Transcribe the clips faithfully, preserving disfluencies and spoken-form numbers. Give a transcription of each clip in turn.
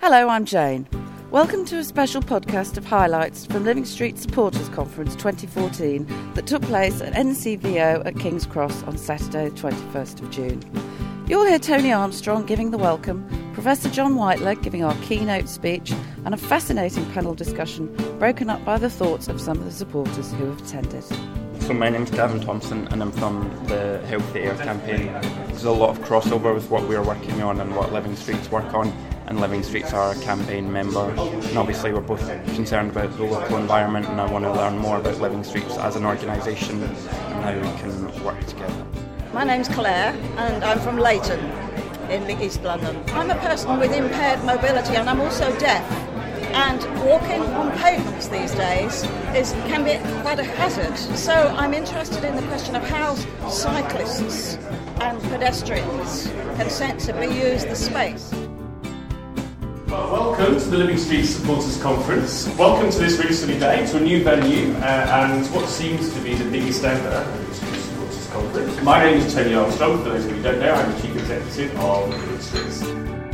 Hello, I'm Jane. Welcome to a special podcast of highlights from Living Street Supporters Conference twenty fourteen that took place at N C V O at King's Cross on Saturday the twenty-first of June. You'll hear Tony Armstrong giving the welcome, Professor John Whiteleg giving our keynote speech, and a fascinating panel discussion broken up by the thoughts of some of the supporters who have attended. So my name's Gavin Thompson and I'm from the Healthy Air campaign. There's a lot of crossover with what we're working on and what Living Streets work on, and Living Streets are a campaign member, and obviously we're both concerned about the local environment, and I want to learn more about Living Streets as an organisation and how we can work together. My name's Claire and I'm from Leighton in East London. I'm a person with impaired mobility and I'm also deaf. And walking on pavements these days is can be quite a hazard. So I'm interested in the question of how cyclists and pedestrians can sensibly use the space. Well, welcome to the Living Street Supporters Conference. Welcome to this really sunny day, to a new venue, uh, and what seems to be the biggest ever Living Street Supporters Conference. My name is Tony Armstrong. For those of you who don't know, I'm the Chief Executive of Living Streets.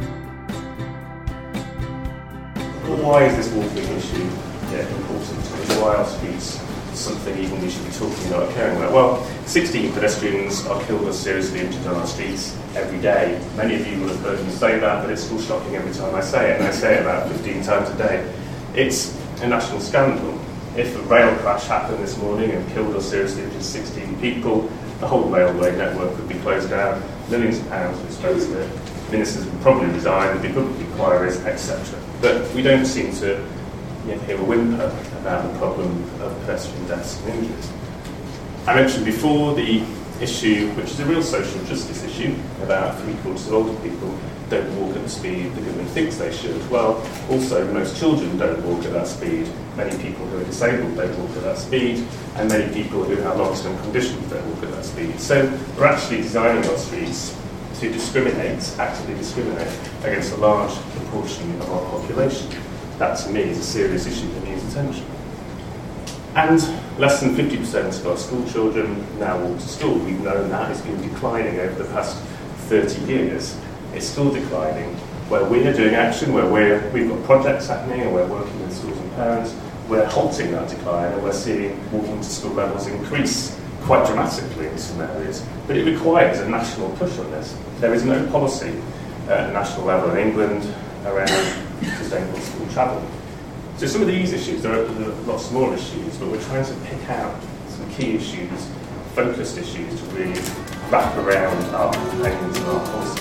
Why is this walking issue yeah, important to us? Why are streets something even we should be talking about, caring about? Well, sixteen pedestrians are killed or seriously injured on our streets every day. Many of you will have heard me say that, but it's still shocking every time I say it, and I say it about fifteen times a day. It's a national scandal. If a rail crash happened this morning and killed or seriously injured sixteen people, the whole railway network would be closed down, millions of pounds would spend to it. Ministers would probably resign, there'd be public inquiries, et cetera. But we don't seem to you know, hear a whimper about the problem of pedestrian deaths and injuries. I mentioned before the issue, which is a real social justice issue, about three quarters of older people don't walk at the speed the government thinks they should. Well, also most children don't walk at that speed. Many people who are disabled don't walk at that speed, and many people who have long-term conditions don't walk at that speed. So we're actually designing our streets to discriminate, actively discriminate, against a large proportion of our population. That, to me, is a serious issue that needs attention. And less than fifty percent of our school children now walk to school. We've known that. It's been declining over the past thirty years. It's still declining. Where we're doing action, where we're, we've got projects happening, and we're working with schools and parents, we're halting that decline, and we're seeing walking to school levels increase quite dramatically in some areas. But it requires a national push on this. There is no policy at a national level in England around sustainable school travel. So some of these issues, there are, there are lots more issues, but we're trying to pick out some key issues, focused issues, to really wrap around our campaigns and our policy.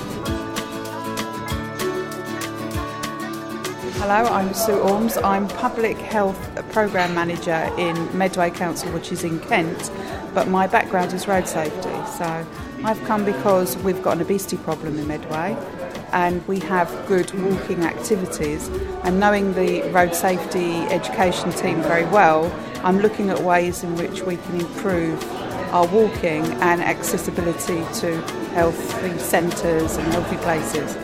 Hello, I'm Sue Ormes. I'm Public Health Programme Manager in Medway Council, which is in Kent, but my background is road safety. So I've come because we've got an obesity problem in Medway and we have good walking activities, and knowing the road safety education team very well, I'm looking at ways in which we can improve our walking and accessibility to healthy centres and healthy places.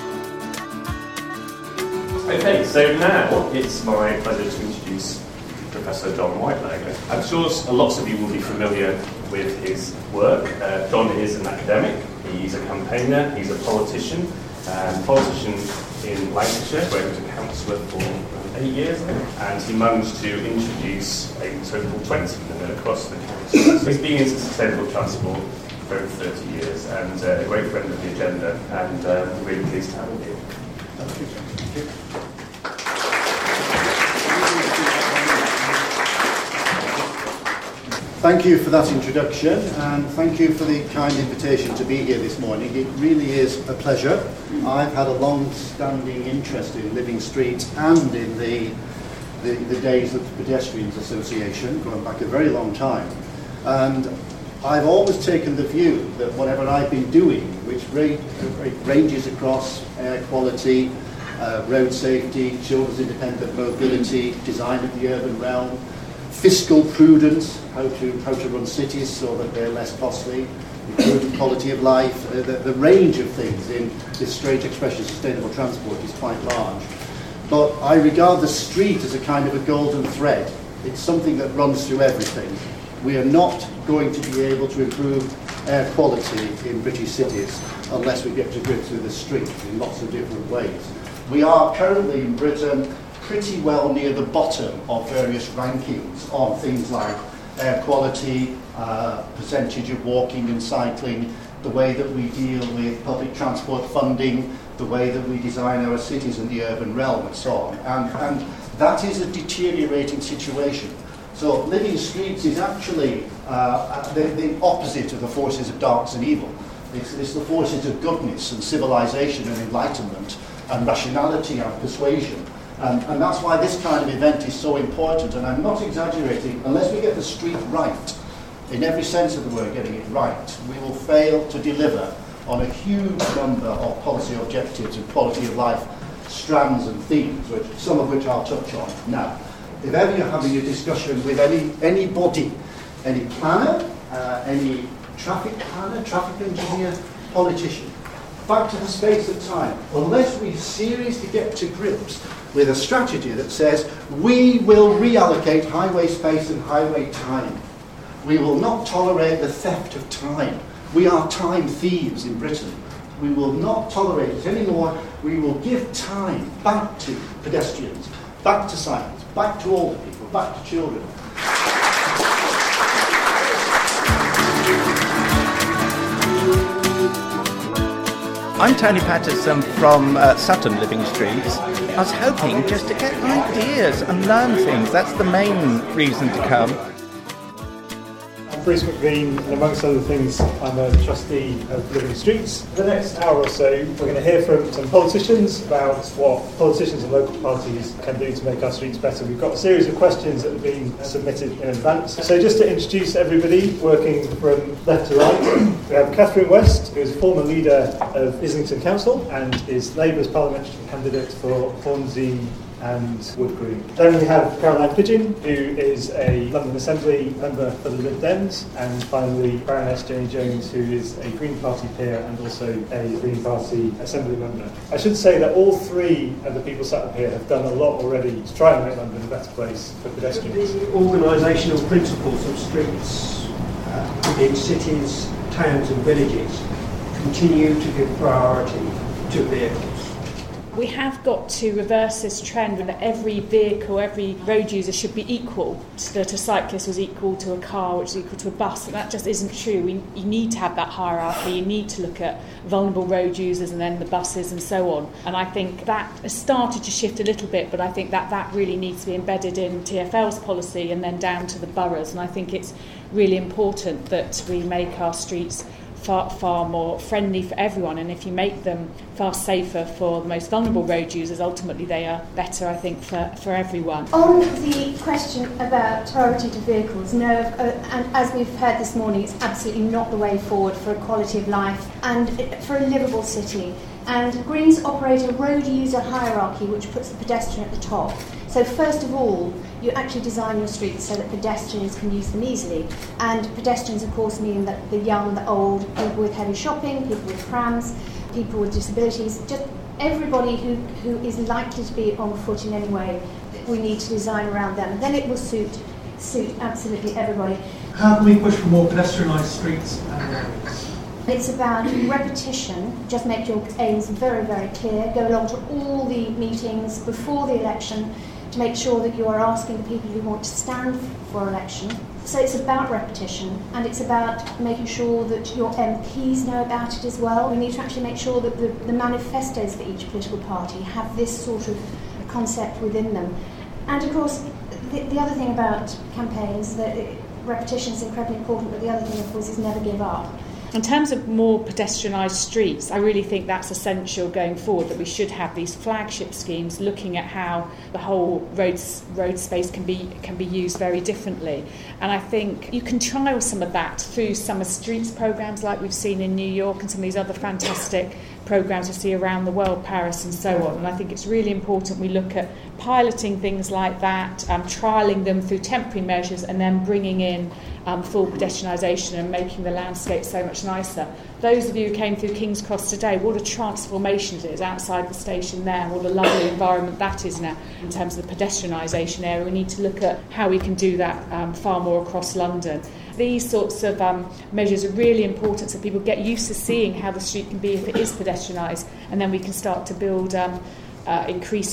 Okay, so now it's my pleasure to introduce Professor John Whiteleg. I'm sure lots of you will be familiar with his work. Uh, John is an academic, he's a campaigner, he's a politician, um, politician in Lancashire, where he was a councillor for eight years, and he managed to introduce a total twenty women across the council. So he's been into sustainable transport for over thirty years, and uh, a great friend of the agenda, and uh, we're really pleased to have him here. Thank you, John. Thank you. Thank you for that introduction, and thank you for the kind invitation to be here this morning. It really is a pleasure. I've had a long-standing interest in Living Streets and in the, the, the days of the Pedestrians Association, going back a very long time. And I've always taken the view that whatever I've been doing, which ranges across air quality, uh, road safety, children's independent mobility, design of the urban realm, fiscal prudence, how to how to run cities so that they're less costly, improving quality of life, uh, the, the range of things in this strange expression of sustainable transport is quite large. But I regard the street as a kind of a golden thread. It's something that runs through everything. We are not going to be able to improve air quality in British cities unless we get to grips with the street in lots of different ways. We are currently in Britain pretty well near the bottom of various rankings on things like air quality, uh, percentage of walking and cycling, the way that we deal with public transport funding, the way that we design our cities in the urban realm and so on. And, and that is a deteriorating situation. So living streets is actually uh, the, the opposite of the forces of darkness and evil. It's, it's the forces of goodness and civilization and enlightenment and rationality and persuasion. And, and that's why this kind of event is so important. And I'm not exaggerating. Unless we get the street right, in every sense of the word, getting it right, we will fail to deliver on a huge number of policy objectives and quality of life strands and themes, which, some of which I'll touch on now. If ever you're having a discussion with any anybody, any planner, uh, any traffic planner, traffic engineer, politician, back to the space of time, unless we seriously get to grips with a strategy that says we will reallocate highway space and highway time. We will not tolerate the theft of time. We are time thieves in Britain. We will not tolerate it anymore. We will give time back to pedestrians, back to cyclists, back to older people, back to children. I'm Tony Patterson from uh, Sutton Living Streets. I was hoping just to get ideas and learn things. That's the main reason to come. Bruce McVean, and amongst other things, I'm a trustee of Living Streets. For the next hour or so, we're going to hear from some politicians about what politicians and local parties can do to make our streets better. We've got a series of questions that have been submitted in advance. So just to introduce everybody, working from left to right, we have Catherine West, who is a former leader of Islington Council and is Labour's parliamentary candidate for Hornsey and Wood Green. Then we have Caroline Pidgeon, who is a London Assembly member for the Lib Dems, and finally Baroness Jane Jones, who is a Green Party peer and also a Green Party Assembly member. I should say that all three of the people sat up here have done a lot already to try and make London a better place for pedestrians. The organisational principles of streets uh, in cities, towns and villages continue to give priority to vehicles. We have got to reverse this trend that every vehicle, every road user should be equal, so that a cyclist was equal to a car, which is equal to a bus, and that just isn't true. We, you need to have that hierarchy, you need to look at vulnerable road users and then the buses and so on. And I think that has started to shift a little bit, but I think that that really needs to be embedded in T F L's policy and then down to the boroughs. And I think it's really important that we make our streets Far, far more friendly for everyone, and if you make them far safer for the most vulnerable road users, ultimately they are better, I think, for, for everyone. On the question about priority to vehicles, no, uh, and as we've heard this morning, it's absolutely not the way forward for a quality of life and for a livable city. And Greens operate a road user hierarchy which puts the pedestrian at the top. So first of all, you actually design your streets so that pedestrians can use them easily. And pedestrians, of course, mean that the young, the old, people with heavy shopping, people with prams, people with disabilities, just everybody who, who is likely to be on foot in any way, we need to design around them. Then it will suit, suit absolutely everybody. How can we push for more pedestrianised streets and roads? It's about repetition. Just make your aims very, very clear. Go along to all the meetings before the election to make sure that you are asking the people who want to stand for election. So it's about repetition, and it's about making sure that your M Ps know about it as well. We need to actually make sure that the, the manifestos for each political party have this sort of concept within them. And of course, the, the other thing about campaigns, that repetition is incredibly important, but the other thing, of course, is never give up. In terms of more pedestrianised streets, I really think that's essential going forward, that we should have these flagship schemes looking at how the whole road, road space can be can be used very differently. And I think you can trial some of that through summer streets programmes like we've seen in New York and some of these other fantastic programmes we see around the world, Paris and so on. And I think it's really important we look at piloting things like that, um, trialling them through temporary measures and then bringing in um, full pedestrianisation and making the landscape so much nicer. Those of you who came through King's Cross today, what a transformation it is outside the station there, what a lovely environment that is now in terms of the pedestrianisation area. We need to look at how we can do that um, far more across London. These sorts of um, measures are really important so people get used to seeing how the street can be if it is pedestrianised, and then we can start to build um, uh, increasing